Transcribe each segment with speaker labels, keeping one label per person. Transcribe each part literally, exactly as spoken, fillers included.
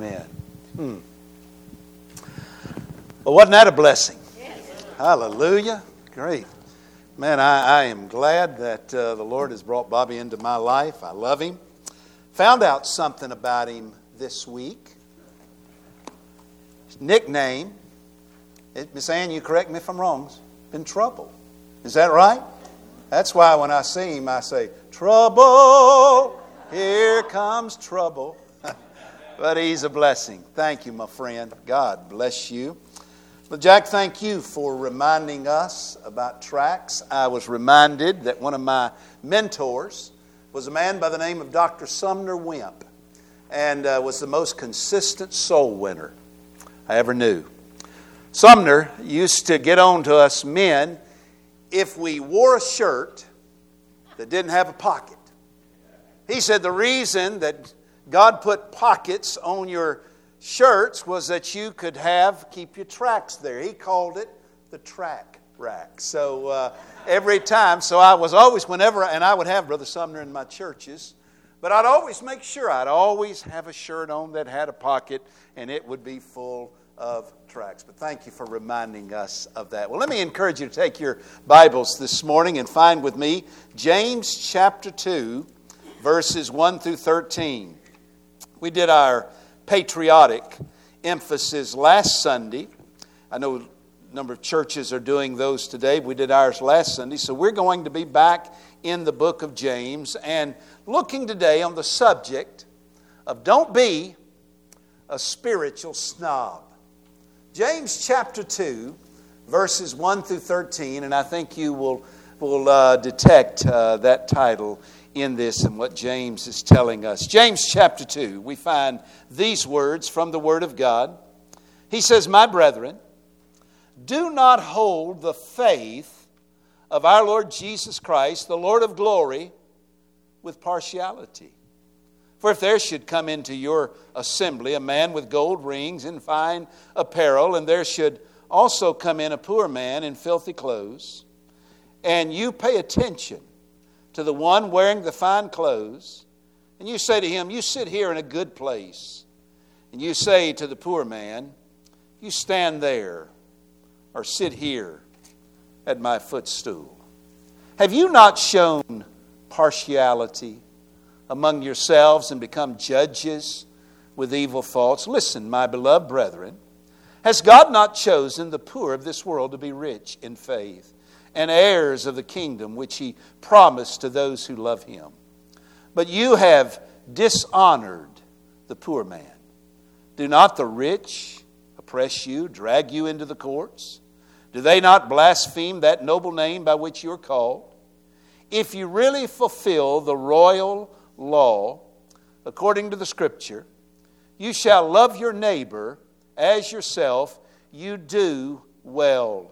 Speaker 1: Amen. Hmm. Well, wasn't that a blessing? Yes. Hallelujah. Great. Man, I, I am glad that uh, the Lord has brought Bobby into my life. I love him. Found out something about him this week. His nickname, it, Miss Ann, you correct me if I'm wrong, has been Trouble. Is that right? That's why when I see him, I say, trouble, here comes trouble. But he's a blessing. Thank you, my friend. God bless you. Well, Jack, thank you for reminding us about tracks. I was reminded that one of my mentors was a man by the name of Doctor Sumner Wimp, and uh, was the most consistent soul winner I ever knew. Sumner used to get on to us men if we wore a shirt that didn't have a pocket. He said the reason that God put pockets on your shirts was that you could have, keep your tracks there. He called it the track rack. So uh, every time, so I was always, whenever, and I would have Brother Sumner in my churches, but I'd always make sure I'd always have a shirt on that had a pocket, and it would be full of tracks. But thank you for reminding us of that. Well, let me encourage you to take your Bibles this morning and find with me James chapter two, verses one through thirteen. We did our patriotic emphasis last Sunday. I know a number of churches are doing those today. We did ours last Sunday. So we're going to be back in the book of James and looking today on the subject of don't be a spiritual snob. James chapter two, verses one through thirteen, and I think you will, will uh, detect uh, that title in this and what James is telling us. James chapter two, we find these words from the Word of God. He says, "My brethren, do not hold the faith of our Lord Jesus Christ, the Lord of glory, with partiality. For if there should come into your assembly a man with gold rings and fine apparel, and there should also come in a poor man in filthy clothes, and you pay attention to the one wearing the fine clothes, and you say to him, you sit here in a good place, and you say to the poor man, you stand there or sit here at my footstool. Have you not shown partiality among yourselves and become judges with evil thoughts? Listen, my beloved brethren, has God not chosen the poor of this world to be rich in faith and heirs of the kingdom which He promised to those who love Him? But you have dishonored the poor man. Do not the rich oppress you, drag you into the courts? Do they not blaspheme that noble name by which you are called? If you really fulfill the royal law according to the Scripture, you shall love your neighbor as yourself, you do well.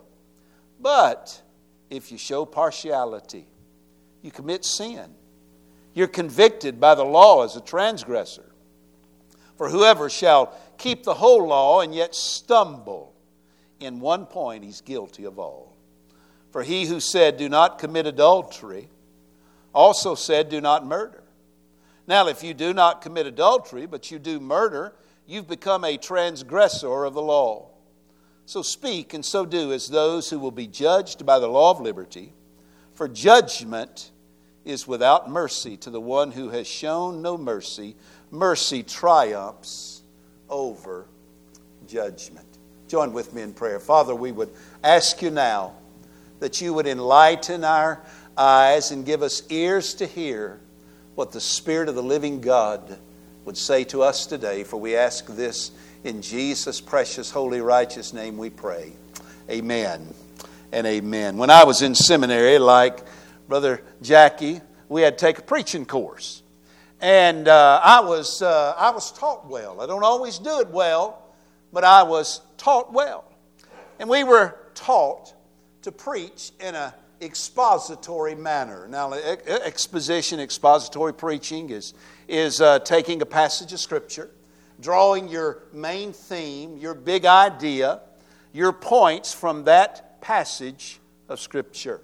Speaker 1: But if you show partiality, you commit sin. You're convicted by the law as a transgressor. For whoever shall keep the whole law and yet stumble in one point, he's guilty of all. For he who said, do not commit adultery, also said, do not murder. Now, if you do not commit adultery, but you do murder, you've become a transgressor of the law. So speak and so do as those who will be judged by the law of liberty. For judgment is without mercy to the one who has shown no mercy. Mercy triumphs over judgment." Join with me in prayer. Father, we would ask you now that you would enlighten our eyes and give us ears to hear what the Spirit of the living God would say to us today. For we ask this in Jesus' precious, holy, righteous name we pray. Amen and amen. When I was in seminary, like Brother Jackie, we had to take a preaching course. And uh, I was uh, I was taught well. I don't always do it well, but I was taught well. And we were taught to preach in an expository manner. Now, exposition, expository preaching is, is uh, taking a passage of Scripture, drawing your main theme, your big idea, your points from that passage of Scripture.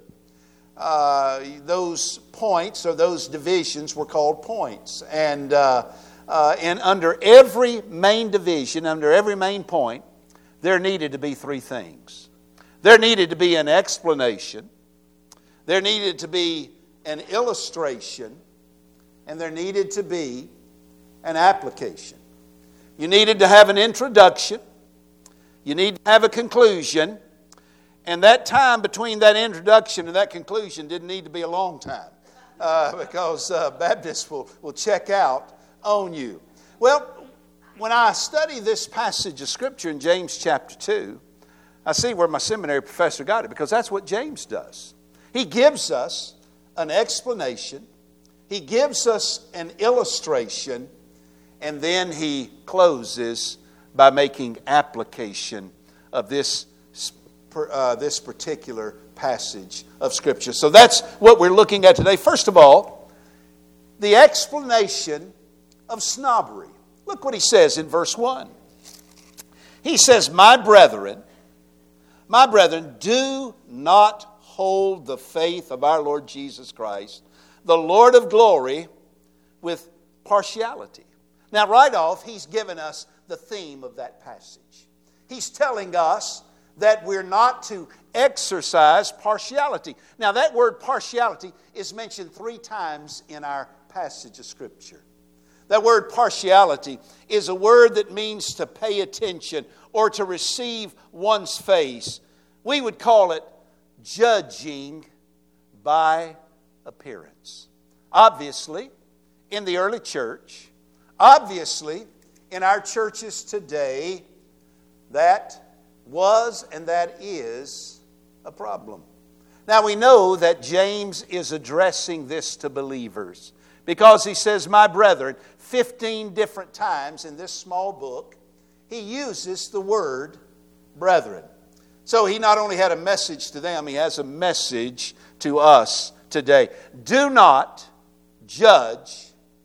Speaker 1: Uh, those points or those divisions were called points. And uh, uh, and under every main division, under every main point, there needed to be three things. There needed to be an explanation. There needed to be an illustration. And there needed to be an application. You needed to have an introduction. You need to have a conclusion. And that time between that introduction and that conclusion didn't need to be a long time. Uh, because uh, Baptists will, will check out on you. Well, when I study this passage of Scripture in James chapter two, I see where my seminary professor got it, because that's what James does. He gives us an explanation, he gives us an illustration, and then he closes by making application of this, uh, this particular passage of Scripture. So that's what we're looking at today. First of all, the explanation of snobbery. Look what he says in verse one. He says, My brethren, my brethren, do not hold the faith of our Lord Jesus Christ, the Lord of glory, with partiality. Now, right off, he's given us the theme of that passage. He's telling us that we're not to exercise partiality. Now, that word partiality is mentioned three times in our passage of Scripture. That word partiality is a word that means to pay attention or to receive one's face. We would call it judging by appearance. Obviously, in the early church, obviously, in our churches today, that was and that is a problem. Now we know that James is addressing this to believers because he says, my brethren, fifteen different times in this small book, he uses the word brethren. So he not only had a message to them, he has a message to us today. Do not judge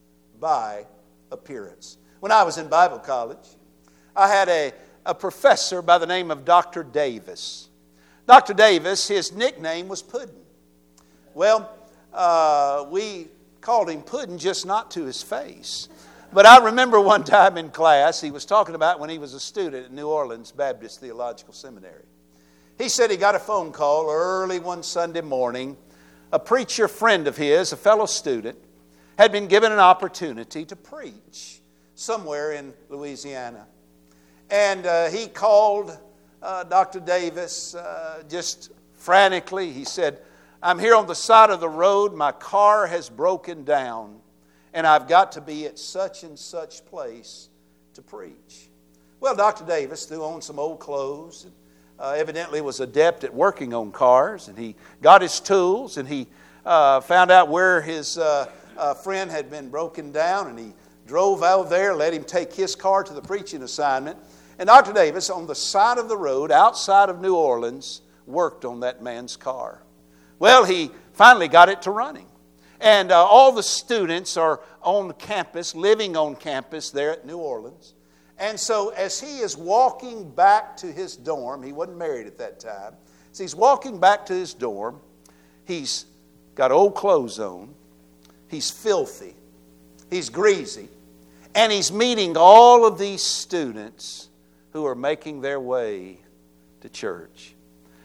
Speaker 1: by appearance. When I was in Bible college, I had a a professor by the name of Doctor Davis. Doctor Davis, his nickname was Puddin'. Well, uh, we called him Puddin' just not to his face. But I remember one time in class, he was talking about when he was a student at New Orleans Baptist Theological Seminary. He said he got a phone call early one Sunday morning. A preacher friend of his, a fellow student, had been given an opportunity to preach somewhere in Louisiana. And uh, he called uh, Doctor Davis uh, just frantically. He said, I'm here on the side of the road. My car has broken down. And I've got to be at such and such place to preach. Well, Doctor Davis threw on some old clothes. And, uh, evidently was adept at working on cars. And he got his tools. And he uh, found out where his uh, uh, friend had been broken down. And he drove out there, let him take his car to the preaching assignment. And Doctor Davis, on the side of the road, outside of New Orleans, worked on that man's car. Well, he finally got it to running. And uh, all the students are on campus, living on campus there at New Orleans. And so as he is walking back to his dorm, he wasn't married at that time. So he's walking back to his dorm. He's got old clothes on. He's filthy. He's greasy. And he's meeting all of these students who are making their way to church.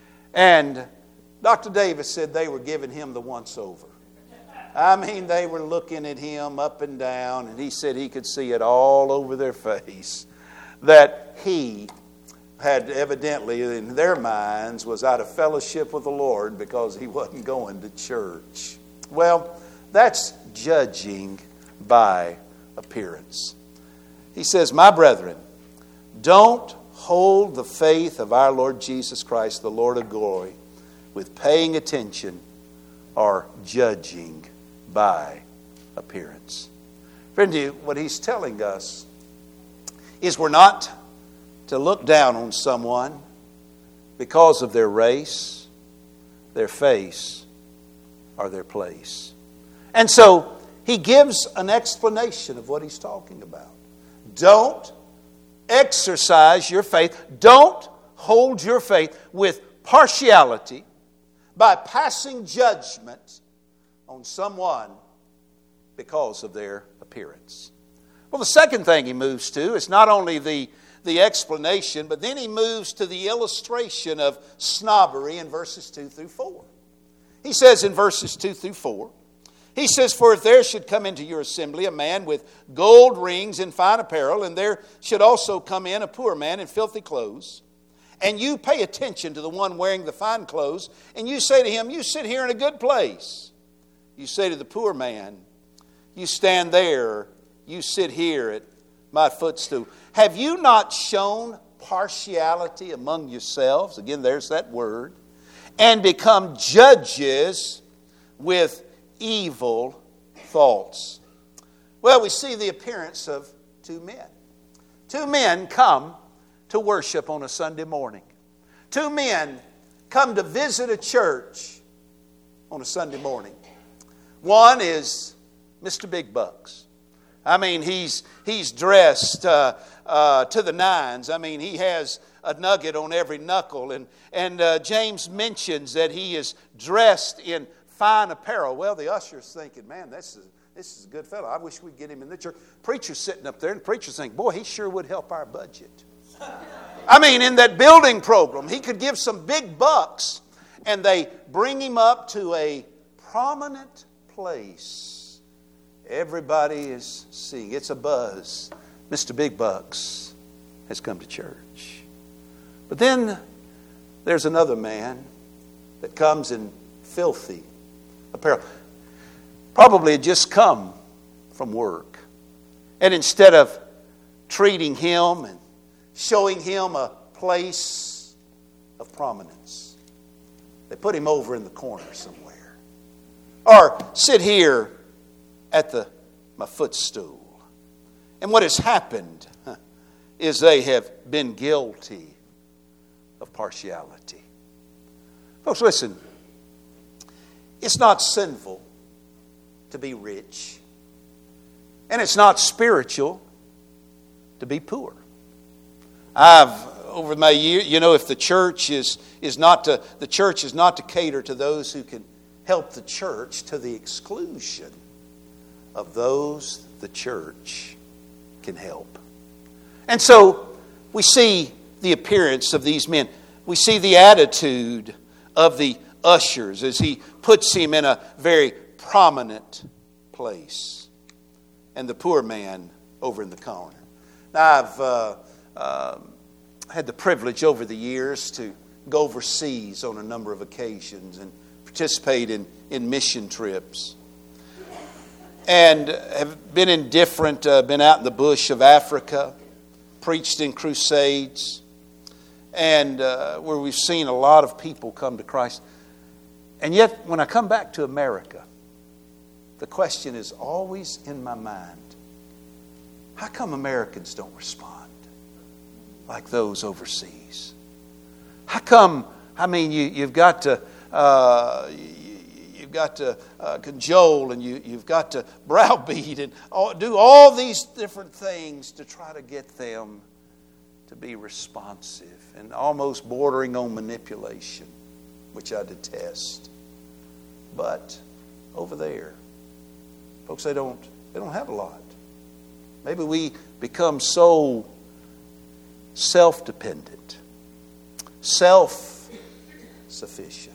Speaker 1: And Doctor Davis said they were giving him the once-over. I mean, they were looking at him up and down, and he said he could see it all over their face that he had evidently, in their minds, was out of fellowship with the Lord because he wasn't going to church. Well, that's judging by appearance. He says, my brethren, don't hold the faith of our Lord Jesus Christ, the Lord of glory, with paying attention or judging by appearance. Friend, what he's telling us is we're not to look down on someone because of their race, their face, or their place. And so he gives an explanation of what he's talking about. Don't exercise your faith. Don't hold your faith with partiality by passing judgment on someone because of their appearance. Well, the second thing he moves to is not only the, the explanation, but then he moves to the illustration of snobbery in verses two through four. He says in verses two through four, he says, "For if there should come into your assembly a man with gold rings and fine apparel, and there should also come in a poor man in filthy clothes, and you pay attention to the one wearing the fine clothes, and you say to him, 'You sit here in a good place.' You say to the poor man, 'You stand there, you sit here at my footstool.' Have you not shown partiality among yourselves?" Again, there's that word. "And become judges with evil thoughts." Well, we see the appearance of two men. Two men come to worship on a Sunday morning. Two men come to visit a church on a Sunday morning. One is Mister Big Bucks. I mean, he's he's dressed uh, uh, to the nines. I mean, he has a nugget on every knuckle. And, and uh, James mentions that he is dressed in fine apparel. Well, the usher's thinking, man, this is, this is a good fellow. I wish we'd get him in the church. Preacher's sitting up there, and the preacher's thinking, boy, he sure would help our budget. I mean, in that building program, he could give some big bucks, and they bring him up to a prominent place. Everybody is seeing. It's a buzz. Mister Big Bucks has come to church. But then there's another man that comes in filthy apparel. Probably had just come from work. And instead of treating him and showing him a place of prominence, they put him over in the corner somewhere. Or sit here at the my footstool. And what has happened huh, is they have been guilty of partiality. Folks, listen. It's not sinful to be rich. And it's not spiritual to be poor. I've, over my year, you know, if the church is, is not to, the church is not to cater to those who can help the church to the exclusion of those the church can help. And so we see the appearance of these men. We see the attitude of the ushers as he puts him in a very prominent place. And the poor man over in the corner. Now, I've uh, uh, had the privilege over the years to go overseas on a number of occasions and participate in, in mission trips. And have been in different, uh, been out in the bush of Africa, preached in crusades, and uh, where we've seen a lot of people come to Christ. And yet, when I come back to America, the question is always in my mind, how come Americans don't respond like those overseas? How come, I mean, you, you've got to... Uh, You've got to uh, cajole and you, you've got to browbeat and all, do all these different things to try to get them to be responsive and almost bordering on manipulation, which I detest. But over there, folks, they don't they don't have a lot. Maybe we become so self-dependent, self-sufficient,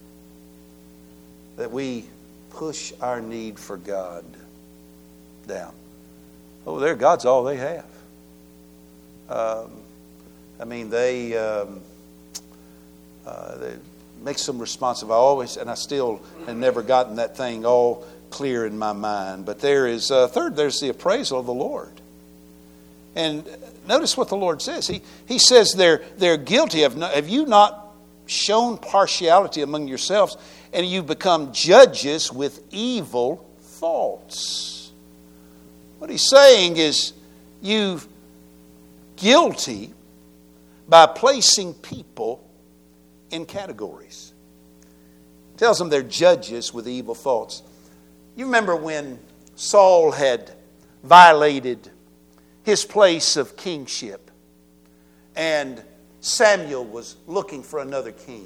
Speaker 1: that we push our need for God down. Over there, God's all they have. Um, I mean, they, um, uh, they makes them responsive. I always, and I still have never gotten that thing all clear in my mind. But there is, uh, third, there's the appraisal of the Lord. And notice what the Lord says. He He says they're they're guilty of. Have you not shown partiality among yourselves? And you become judges with evil thoughts. What he's saying is you're guilty by placing people in categories. He tells them they're judges with evil thoughts. You remember when Saul had violated his place of kingship and Samuel was looking for another king.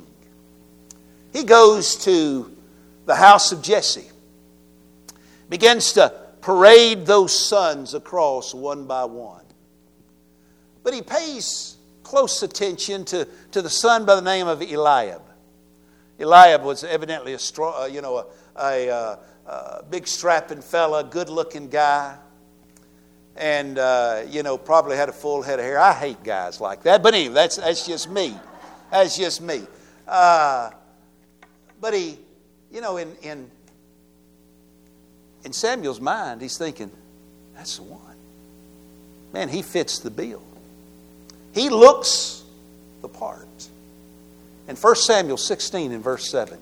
Speaker 1: He goes to the house of Jesse, begins to parade those sons across one by one. But he pays close attention to, to the son by the name of Eliab. Eliab was evidently a strong, you know, a, a, a, a big strapping fella, good-looking guy, and uh, you know, probably had a full head of hair. I hate guys like that, but anyway, that's that's just me. That's just me. Uh, but he, you know, in in in Samuel's mind, he's thinking, "That's the one. Man, he fits the bill. He looks the part." In First Samuel sixteen and verse seven,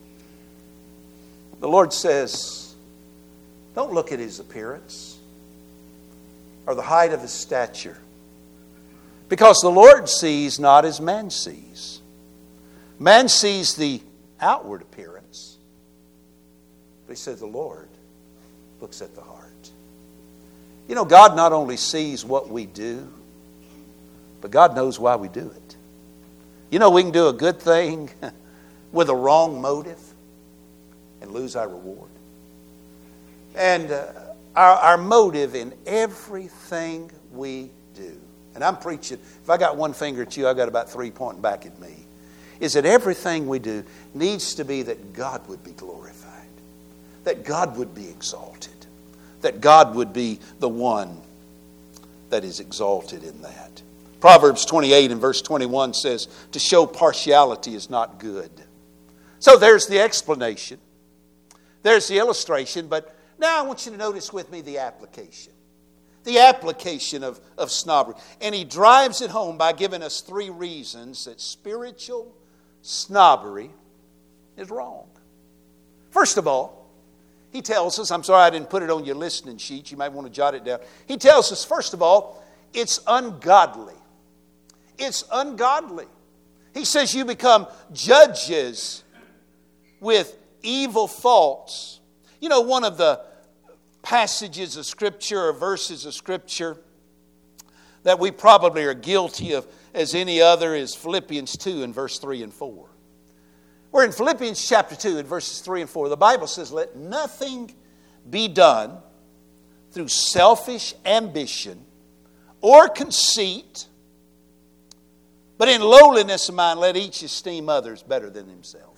Speaker 1: the Lord says, don't look at his appearance or the height of his stature, because the Lord sees not as man sees. Man sees the outward appearance, but he says the Lord looks at the heart. You know, God not only sees what we do, but God knows why we do it. You know, we can do a good thing with a wrong motive and lose our reward. And uh, our, our motive in everything we do, and I'm preaching, if I got one finger at you, I got about three pointing back at me, is that everything we do needs to be that God would be glorified, that God would be exalted, that God would be the one that is exalted in that. Proverbs twenty-eight and verse twenty-one says, to show partiality is not good. So there's the explanation. There's the illustration. But now I want you to notice with me the application. The application of, of snobbery. And he drives it home by giving us three reasons that spiritual snobbery is wrong. First of all, he tells us, I'm sorry I didn't put it on your listening sheet. You might want to jot it down. He tells us, first of all, it's ungodly. It's ungodly. He says you become judges with evil thoughts. You know, one of the passages of Scripture or verses of Scripture that we probably are guilty of as any other is Philippians two and verse three and four. Where in Philippians chapter two and verses three and four, the Bible says, let nothing be done through selfish ambition or conceit, but in lowliness of mind, let each esteem others better than himself.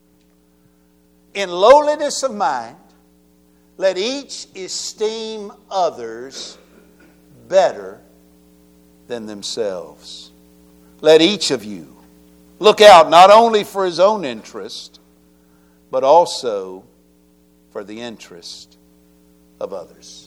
Speaker 1: In lowliness of mind, let each esteem others better than themselves. Let each of you look out not only for his own interest, but also for the interest of others.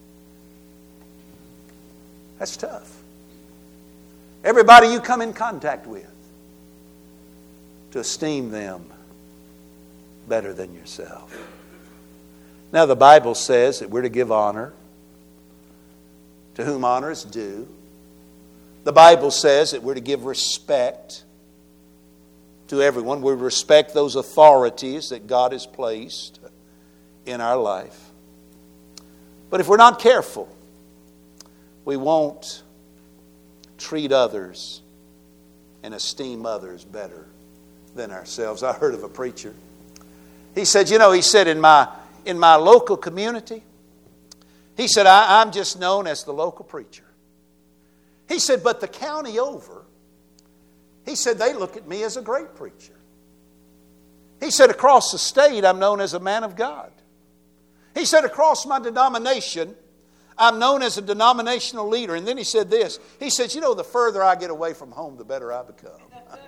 Speaker 1: That's tough. Everybody you come in contact with, to esteem them better than yourself. Now the Bible says that we're to give honor to whom honor is due. The Bible says that we're to give respect to everyone. We respect those authorities that God has placed in our life. But if we're not careful, we won't treat others and esteem others better than ourselves. I heard of a preacher. He said, you know, he said, in my in my local community, he said, I, I'm just known as the local preacher. He said, but the county over, he said, they look at me as a great preacher. He said, across the state, I'm known as a man of God. He said, across my denomination, I'm known as a denominational leader. And then he said this. He said, you know, the further I get away from home, the better I become.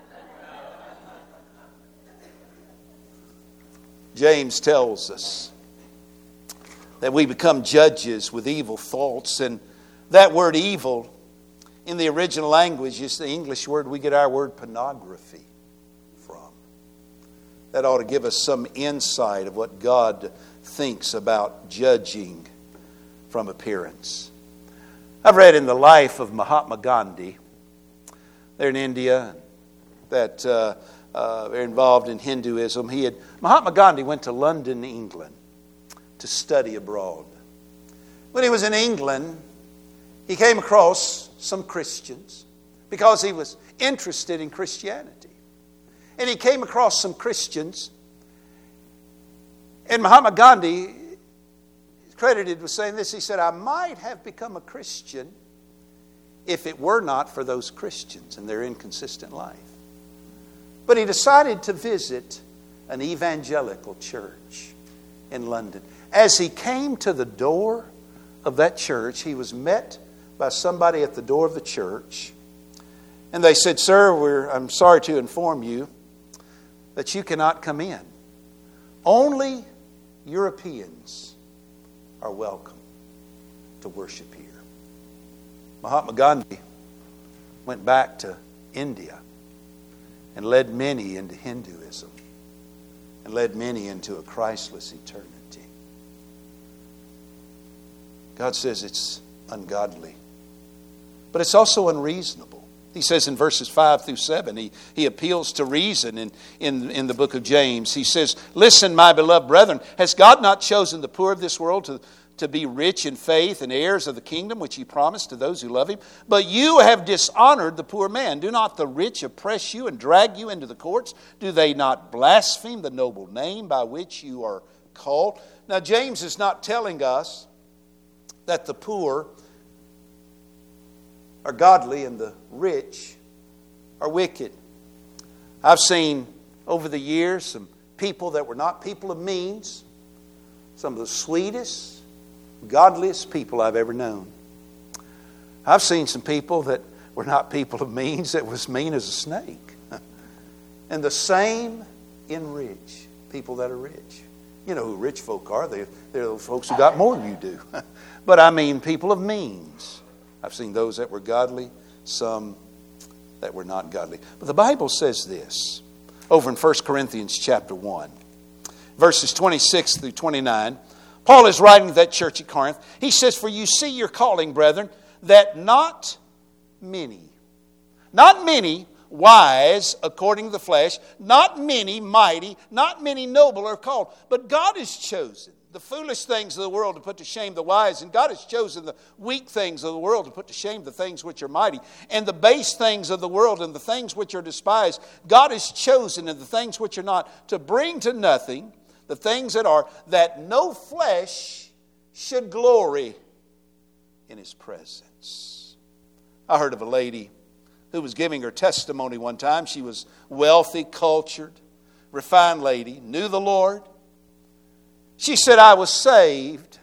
Speaker 1: James tells us that we become judges with evil thoughts. And that word evil, in the original language, is the English word we get our word pornography from. That ought to give us some insight of what God thinks about judging from appearance. I've read in the life of Mahatma Gandhi, there in India, that uh, uh, are involved in Hinduism. He had Mahatma Gandhi went to London, England, to study abroad. When he was in England, he came across some Christians because he was interested in Christianity. And he came across some Christians, and Mahatma Gandhi credited with saying this. He said, I might have become a Christian if it were not for those Christians and their inconsistent life. But he decided to visit an evangelical church in London. As he came to the door of that church, he was met by somebody at the door of the church. And they said, Sir, we're, I'm sorry to inform you that you cannot come in. Only Europeans are welcome to worship here. Mahatma Gandhi went back to India and led many into Hinduism and led many into a Christless eternity. God says it's ungodly, but it's also unreasonable. He says in verses five through seven, he, he appeals to reason in, in, in the book of James. He says, Listen, my beloved brethren, has God not chosen the poor of this world to, to be rich in faith and heirs of the kingdom which he promised to those who love him? But you have dishonored the poor man. Do not the rich oppress you and drag you into the courts? Do they not blaspheme the noble name by which you are called? Now, James is not telling us that the poor are godly and the rich are wicked. I've seen over the years some people that were not people of means, some of the sweetest, godliest people I've ever known. I've seen some people that were not people of means that was mean as a snake. And the same in rich, people that are rich. You know who rich folk are. They're, they're those folks who got more than you do. But I mean people of means. I've seen those that were godly, some that were not godly. But the Bible says this over in First Corinthians chapter one, verses twenty-six through twenty-nine. Paul is writing to that church at Corinth. He says, For you see your calling, brethren, that not many, not many wise according to the flesh, not many mighty, not many noble are called. But God has chosen the foolish things of the world to put to shame the wise, and God has chosen the weak things of the world to put to shame the things which are mighty, and the base things of the world and the things which are despised. God has chosen, and the things which are not, to bring to nothing the things that are, that no flesh should glory in his presence. I heard of a lady who was giving her testimony one time. She was wealthy, cultured, refined lady, knew the Lord. She said, I was saved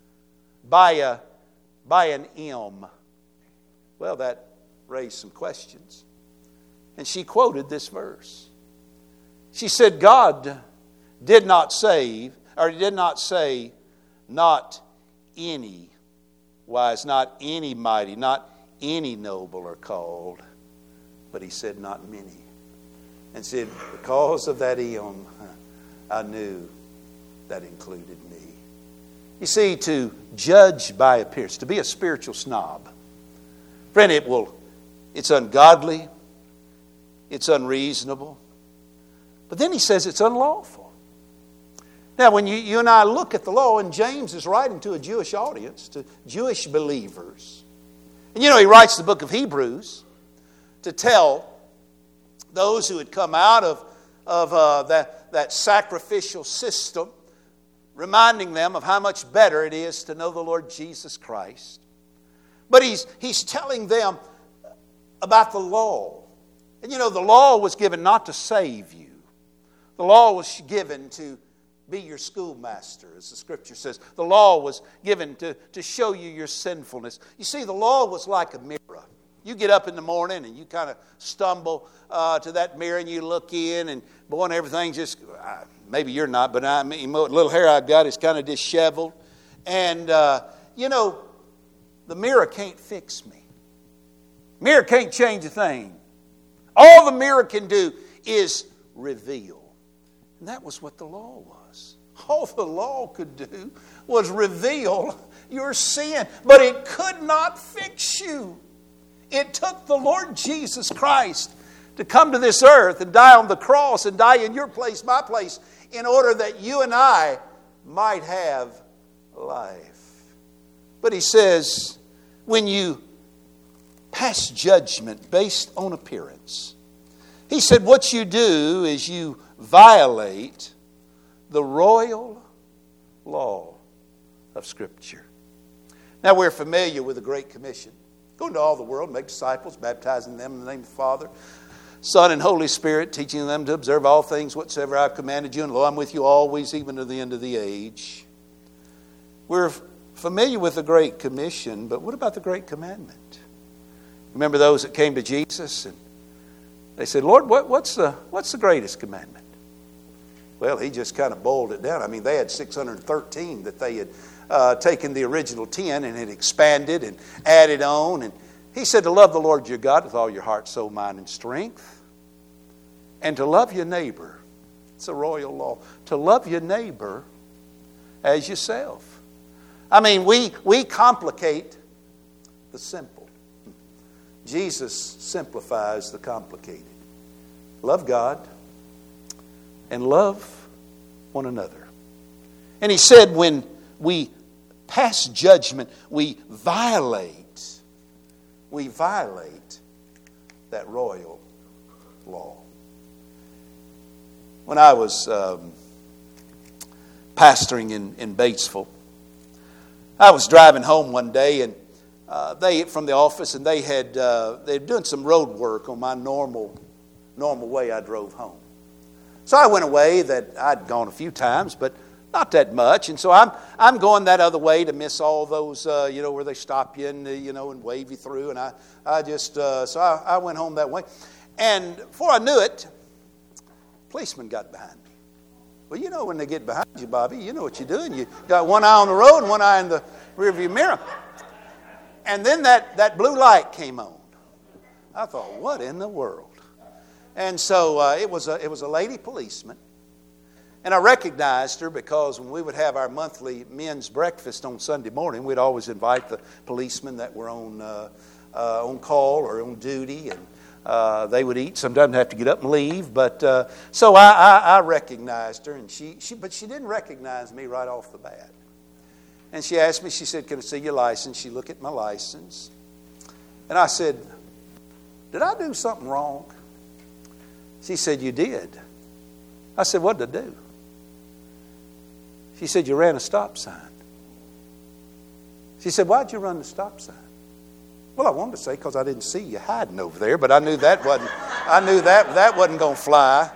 Speaker 1: by a by an M. Well, that raised some questions. And she quoted this verse. She said, God did not save, or did not say, not any wise, not any mighty, not any noble are called, but he said, not many. And said, because of that M, I knew that included me. You see, to judge by appearance, to be a spiritual snob, friend, it will, it's ungodly, it's unreasonable, but then he says it's unlawful. Now, when you, you and I look at the law, and James is writing to a Jewish audience, to Jewish believers, and you know, he writes the book of Hebrews to tell those who had come out of, of uh, that, that sacrificial system, reminding them of how much better it is to know the Lord Jesus Christ. But he's, he's telling them about the law. And you know, the law was given not to save you. The law was given to be your schoolmaster, as the Scripture says. The law was given to, to show you your sinfulness. You see, the law was like a mirror. You get up in the morning and you kind of stumble uh, to that mirror and you look in, and boy, and everything just, uh, maybe you're not, but I mean, the little hair I've got is kind of disheveled. And, uh, you know, the mirror can't fix me. Mirror can't change a thing. All the mirror can do is reveal. And that was what the law was. All the law could do was reveal your sin, but it could not fix you. It took the Lord Jesus Christ to come to this earth and die on the cross and die in your place, my place, in order that you and I might have life. But he says, when you pass judgment based on appearance, he said what you do is you violate the royal law of Scripture. Now we're familiar with the Great Commission. Go into all the world, make disciples, baptizing them in the name of the Father, Son, and Holy Spirit, teaching them to observe all things whatsoever I've commanded you, and lo, I'm with you always, even to the end of the age. We're familiar with the Great Commission, but what about the Great Commandment? Remember those that came to Jesus and they said, Lord, what, what's the what's the greatest commandment? Well, he just kind of boiled it down. I mean, they had six hundred thirteen that they had uh, taken the original ten and had expanded and added on. And he said to love the Lord your God with all your heart, soul, mind, and strength. And to love your neighbor. It's a royal law. To love your neighbor as yourself. I mean, we, we complicate the simple. Jesus simplifies the complicated. Love God and love one another. And he said when we pass judgment, we violate, we violate that royal law. When I was um, pastoring in, in Batesville, I was driving home one day and uh, they from the office and they had uh, they were doing some road work on my normal normal way I drove home. So I went away that I'd gone a few times, but not that much. And so I'm I'm going that other way to miss all those, uh, you know, where they stop you and, uh, you know, and wave you through. And I, I just, uh, so I, I went home that way. And before I knew it, a policeman got behind me. Well, you know when they get behind you, Bobby, you know what you're doing. You got one eye on the road and one eye in the rearview mirror. And then that, that blue light came on. I thought, what in the world? And so uh, it was a it was a lady policeman, and I recognized her because when we would have our monthly men's breakfast on Sunday morning, we'd always invite the policemen that were on uh, uh, on call or on duty, and uh, they would eat. Sometimes have to get up and leave, but uh, so I, I, I recognized her, and she she but she didn't recognize me right off the bat. And she asked me. She said, "Can I see your license?" She looked at my license, and I said, "Did I do something wrong?" She said, "You did." I said, "What did I do?" She said, "You ran a stop sign." She said, "Why'd you run the stop sign?" Well, I wanted to say because I didn't see you hiding over there, but I knew that wasn't. I knew that that wasn't going to fly.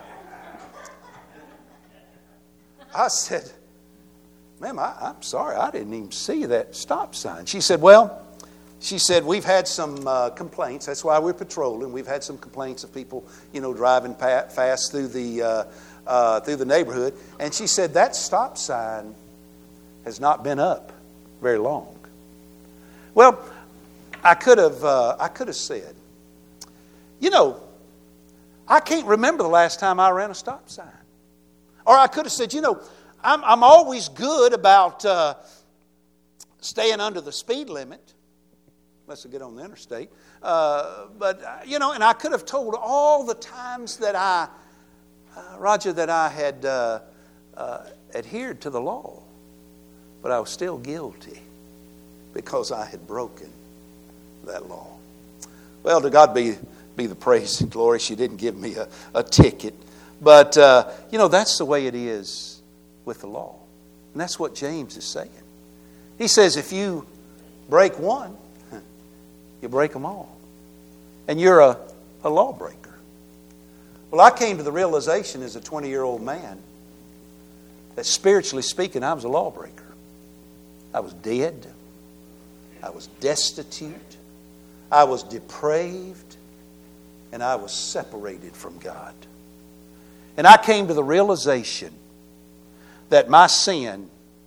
Speaker 1: I said, "Ma'am, I, I'm sorry, I didn't even see that stop sign." She said, "Well," she said, "we've had some uh, complaints. That's why we're patrolling. We've had some complaints of people, you know, driving pa- fast through the uh, uh, through the neighborhood." And she said, "That stop sign has not been up very long." Well, I could have uh, I could have said, "You know, I can't remember the last time I ran a stop sign." Or I could have said, "You know, I'm I'm always good about uh, staying under the speed limit." Unless I get on the interstate. Uh, but, uh, you know, and I could have told all the times that I, uh, Roger, that I had uh, uh, adhered to the law. But I was still guilty because I had broken that law. Well, to God be, be the praise and glory. She didn't give me a, a ticket. But, uh, you know, that's the way it is with the law. And that's what James is saying. He says if you break one, you break them all. And you're a, a lawbreaker. Well, I came to the realization as a twenty-year-old man that spiritually speaking, I was a lawbreaker. I was dead. I was destitute. I was depraved. And I was separated from God. And I came to the realization that my sin,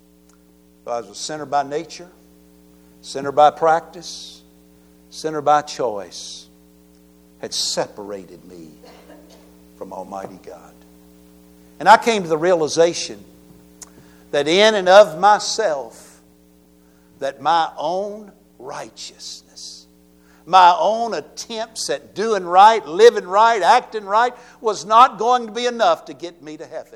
Speaker 1: I was a sinner by nature, sinner by practice, sinner by choice, had separated me from Almighty God. And I came to the realization that in and of myself, that my own righteousness, my own attempts at doing right, living right, acting right, was not going to be enough to get me to heaven.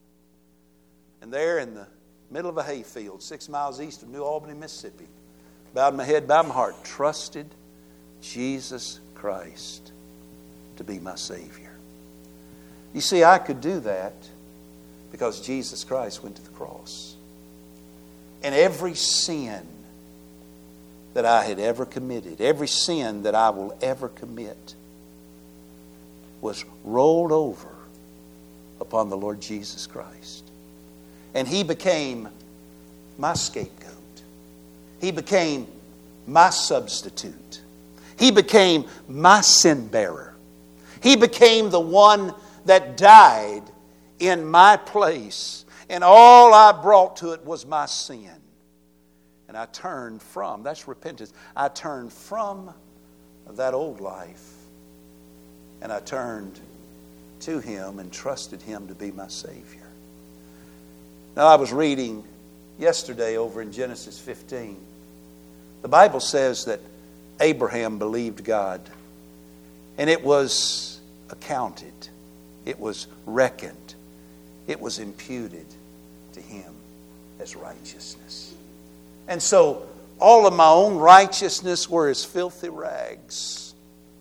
Speaker 1: And there in the middle of a hayfield, six miles east of New Albany, Mississippi, bowed my head, bowed my heart, trusted Jesus Christ to be my Savior. You see, I could do that because Jesus Christ went to the cross. And every sin that I had ever committed, every sin that I will ever commit, was rolled over upon the Lord Jesus Christ. And He became my scapegoat. He became my substitute. He became my sin bearer. He became the one that died in my place. And all I brought to it was my sin. And I turned from, that's repentance, I turned from that old life. And I turned to Him and trusted Him to be my Savior. Now, I was reading yesterday over in Genesis fifteen. The Bible says that Abraham believed God, and it was accounted, it was reckoned, it was imputed to him as righteousness. And so all of my own righteousness were as filthy rags.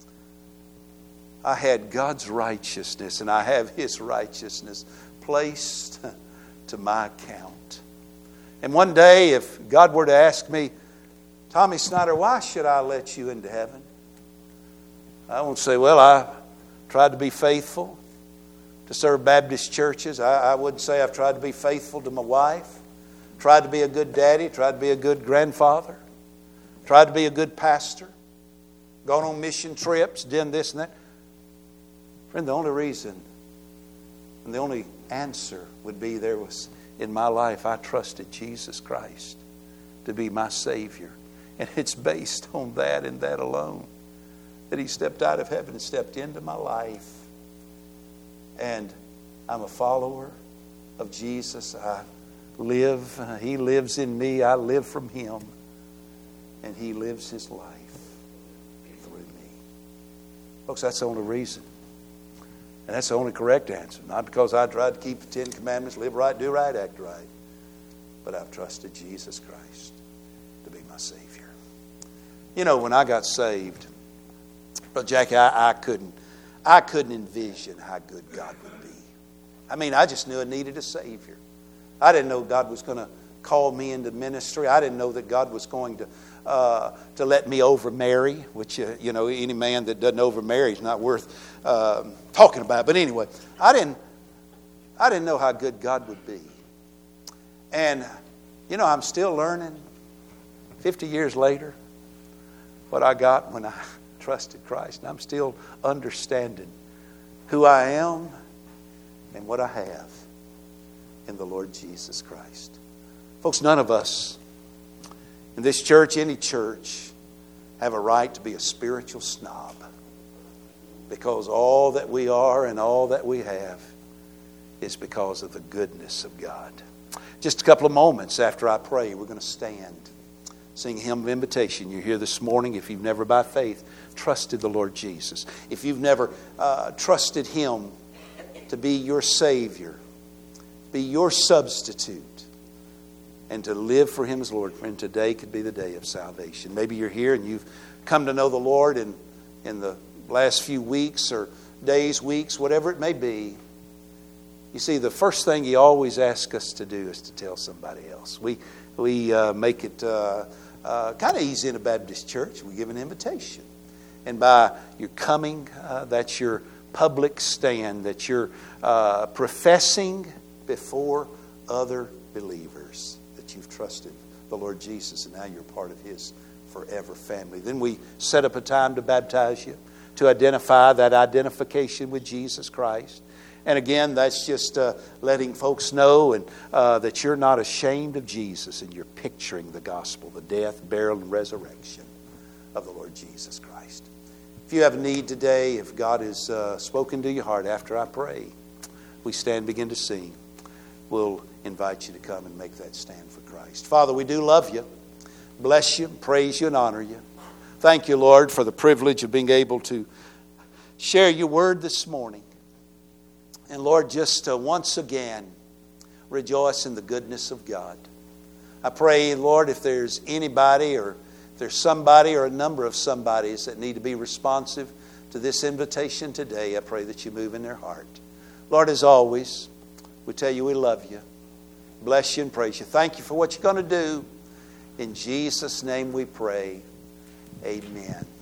Speaker 1: I had God's righteousness, and I have His righteousness placed to my account. And one day, if God were to ask me, Tommy Snyder, why should I let you into heaven? I won't say, well, I tried to be faithful to serve Baptist churches. I, I wouldn't say I've tried to be faithful to my wife. Tried to be a good daddy. Tried to be a good grandfather. Tried to be a good pastor. Gone on mission trips, done this and that. Friend, the only reason and the only answer would be there was in my life I trusted Jesus Christ to be my Savior. And it's based on that and that alone. That He stepped out of heaven and stepped into my life. And I'm a follower of Jesus. I live. He lives in me. I live from Him. And He lives His life through me. Folks, that's the only reason. And that's the only correct answer. Not because I tried to keep the Ten Commandments, live right, do right, act right. But I've trusted Jesus Christ to be my Savior. You know, when I got saved, Brother Jackie, I, I couldn't, I couldn't envision how good God would be. I mean, I just knew I needed a Savior. I didn't know God was going to call me into ministry. I didn't know that God was going to uh, to let me overmarry, which uh, you know, any man that doesn't overmarry is not worth uh, talking about. But anyway, I didn't, I didn't know how good God would be. And you know, I'm still learning. Fifty years later, what I got when I trusted Christ. And I'm still understanding who I am and what I have in the Lord Jesus Christ. Folks, none of us in this church, any church, have a right to be a spiritual snob. Because all that we are and all that we have is because of the goodness of God. Just a couple of moments after I pray, we're going to stand. Sing a hymn of invitation. You're here this morning. If you've never by faith trusted the Lord Jesus, if you've never uh, trusted Him to be your Savior, be your substitute, and to live for Him as Lord, friend, today could be the day of salvation. Maybe you're here and you've come to know the Lord in, in the last few weeks or days, weeks, whatever it may be. You see, the first thing He always asks us to do is to tell somebody else. We we uh, make it uh, uh, kind of easy in a Baptist church. We give an invitation. And by your coming, uh, that's your public stand, that you're uh, professing before other believers that you've trusted the Lord Jesus and now you're part of His forever family. Then we set up a time to baptize you, to identify that identification with Jesus Christ. And again, that's just uh, letting folks know and uh, that you're not ashamed of Jesus and you're picturing the gospel, the death, burial, and resurrection of the Lord Jesus Christ. If you have a need today, if God has uh, spoken to your heart after I pray, we stand and begin to sing. We'll invite you to come and make that stand for Christ. Father, we do love you, bless you, praise you, and honor you. Thank you, Lord, for the privilege of being able to share your word this morning. And Lord, just uh, once again, rejoice in the goodness of God. I pray, Lord, if there's anybody or if there's somebody or a number of somebodies that need to be responsive to this invitation today, I pray that you move in their heart. Lord, as always, we tell you we love you. bless you and praise you. Thank you for what you're going to do. In Jesus' name we pray. Amen.